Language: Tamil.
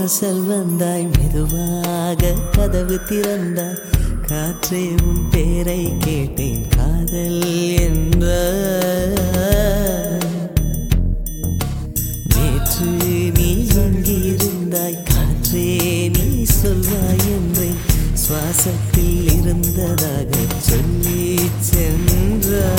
வாசல் வந்தாய் மெதுவாக கதவு திறந்தாய் காற்றே உன் பேரை கேட்டேன் காதல் என்ற நேற்று நீ எங்கிருந்தாய் காற்றே நீ சொல்வாய் என்றேன் சுவாசத்தில் இருந்ததாக சொல்லி சென்றாய்